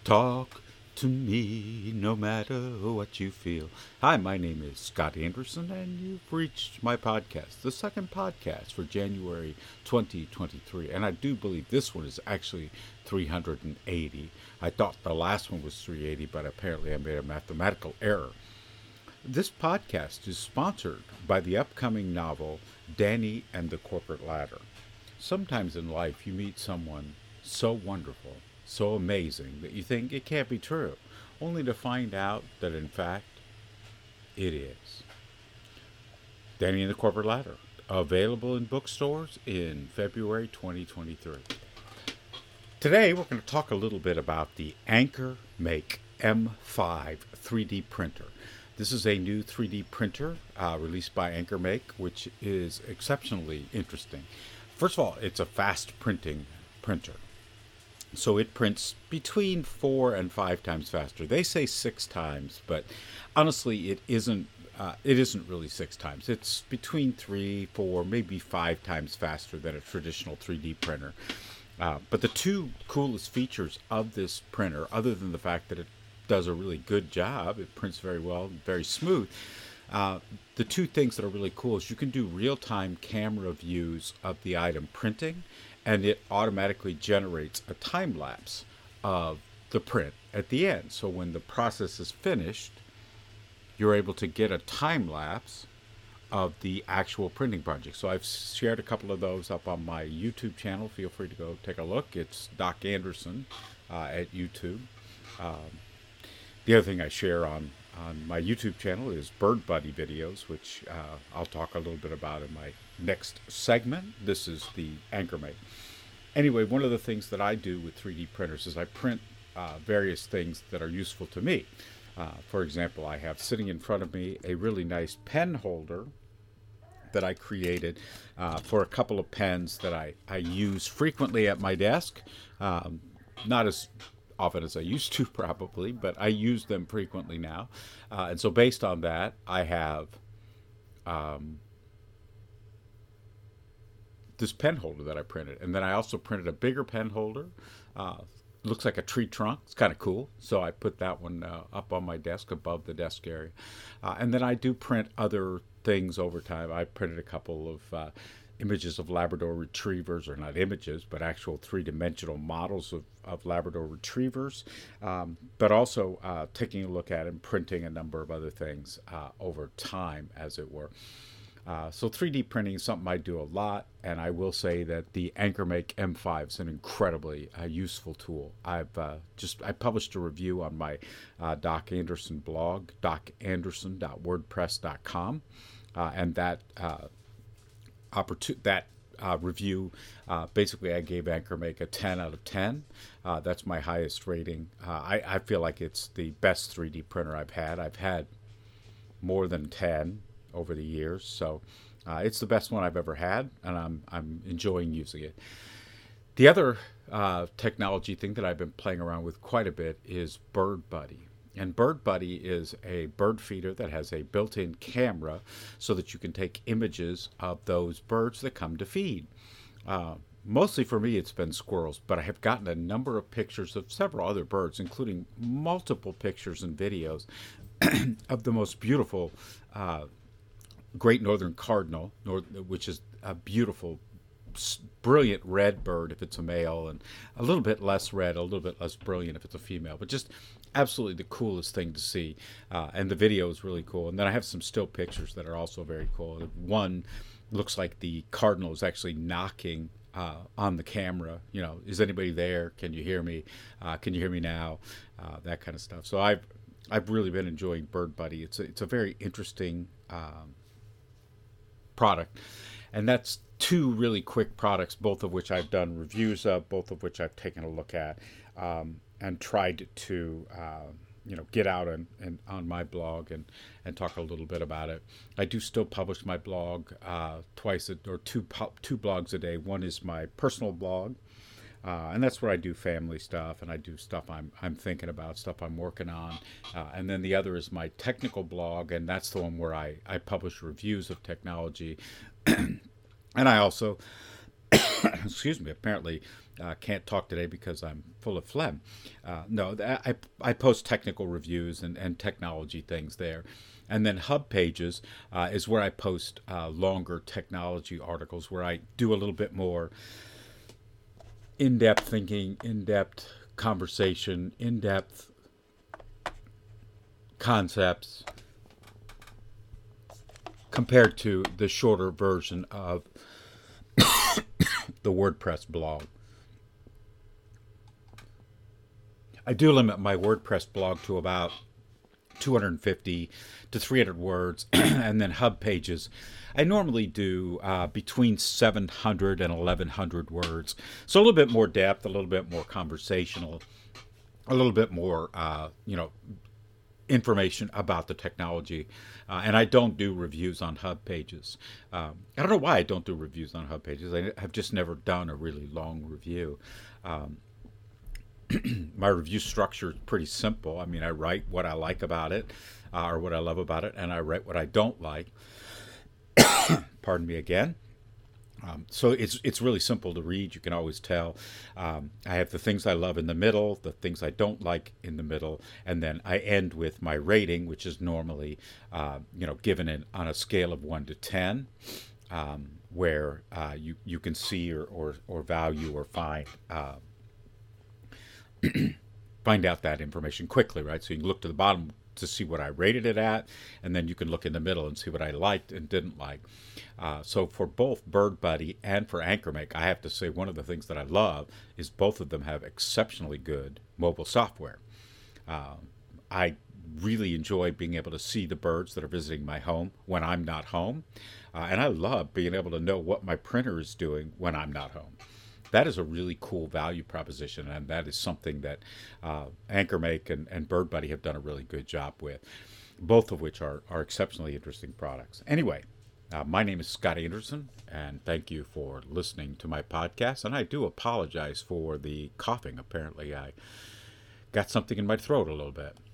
Talk to me no matter what you feel. Hi, my name is Scott Anderson, and you've reached my podcast, the second podcast for January 2023. And I do believe this one is actually 380. I thought the last one was 380, but apparently I made a mathematical error. This podcast is sponsored by the upcoming novel Danny and the Corporate Ladder. Sometimes in life you meet someone so wonderful, so amazing that you think it can't be true, only to find out that in fact it is. Danny and the Corporate Ladder, available in bookstores in February 2023. Today we're going to talk a little bit about the Anchor Make M5 3D printer. This is a new 3D printer released by Anchor Make, which is exceptionally interesting. First of all, it's a fast printing printer. So it prints between 4 and 5 times faster. They say 6 times, but honestly, it isn't. It isn't really 6 times. It's between 3, 4, maybe 5 times faster than a traditional 3D printer. But the two coolest features of this printer, other than the fact that it does a really good job, it prints very well, very smooth. The two things that are really cool is you can do real-time camera views of the item printing, and it automatically generates a time lapse of the print at the end. So when the process is finished, you're able to get a time lapse of the actual printing project. So I've shared a couple of those up on my YouTube channel. Feel free to go take a look. It's Doc Anderson at YouTube. The other thing I share on my YouTube channel is Bird Buddy videos, which I'll talk a little bit about in my next segment. This is the Anchor Make. Anyway, one of the things that I do with 3D printers is I print various things that are useful to me. For example, I have sitting in front of me a really nice pen holder that I created for a couple of pens that I use frequently at my desk. Not as often as I used to probably, but I use them frequently now. And so based on that, I have this pen holder that I printed. And then I also printed a bigger pen holder. Looks like a tree trunk. It's kind of cool. So I put that one up on my desk above the desk area. And then I do print other things over time. I printed a couple of images of Labrador retrievers, or not images, but actual three-dimensional models of Labrador retrievers, but also taking a look at and printing a number of other things over time, as it were. So 3D printing is something I do a lot, and I will say that the Anchor Make M5 is an incredibly useful tool. I published a review on my Doc Anderson blog, docanderson.wordpress.com, and that review, basically I gave Anchor Make a 10 out of 10. That's my highest rating. I feel like it's the best 3D printer I've had. I've had more than 10 over the years, so it's the best one I've ever had, and I'm enjoying using it. The other technology thing that I've been playing around with quite a bit is Bird Buddy. And Bird Buddy is a bird feeder that has a built-in camera so that you can take images of those birds that come to feed. Mostly for me, it's been squirrels, but I have gotten a number of pictures of several other birds, including multiple pictures and videos of the most beautiful Great Northern Cardinal, which is a beautiful, brilliant red bird if it's a male, and a little bit less red, a little bit less brilliant if it's a female, but just absolutely the coolest thing to see. And the video is really cool. And then I have some still pictures that are also very cool. One looks like the cardinal is actually knocking on the camera. You know, is anybody there? Can you hear me? Can you hear me now? That kind of stuff. So I've really been enjoying Bird Buddy. It's a very interesting product. And that's two really quick products, both of which I've done reviews of, both of which I've taken a look at, and tried to get out and on my blog and talk a little bit about it. I do still publish my blog two blogs a day. One is my personal blog, and that's where I do family stuff, and I do stuff I'm thinking about, stuff I'm working on. And then the other is my technical blog, and that's the one where I publish reviews of technology. And I also Excuse me, apparently can't talk today because I'm full of phlegm. No, I post technical reviews and technology things there. And then Hub Pages is where I post longer technology articles where I do a little bit more in depth thinking, in depth conversation, in depth concepts compared to the shorter version of the WordPress blog. I do limit my WordPress blog to about 250 to 300 words, and then Hub Pages. I normally do between 700 and 1100 words. So a little bit more depth, a little bit more conversational, a little bit more, information about the technology. And I don't do reviews on Hub Pages. I don't know why I don't do reviews on Hub Pages. I have just never done a really long review. My review structure is pretty simple. I mean, I write what I like about it, or what I love about it, and I write what I don't like. Pardon me again. So it's really simple to read. You can always tell. I have the things I love in the middle, the things I don't like in the middle, and then I end with my rating, which is normally, given on a scale of 1 to 10, where you can see or value or find out that information quickly, right? So you can look to the bottom to see what I rated it at, and then you can look in the middle and see what I liked and didn't like. So for both BirdBuddy and for AnchorMake, I have to say one of the things that I love is both of them have exceptionally good mobile software. I really enjoy being able to see the birds that are visiting my home when I'm not home, and I love being able to know what my printer is doing when I'm not home. That is a really cool value proposition, and that is something that AnchorMake and BirdBuddy have done a really good job with, both of which are exceptionally interesting products. Anyway, my name is Scott Anderson, and thank you for listening to my podcast. And I do apologize for the coughing. Apparently, I got something in my throat a little bit.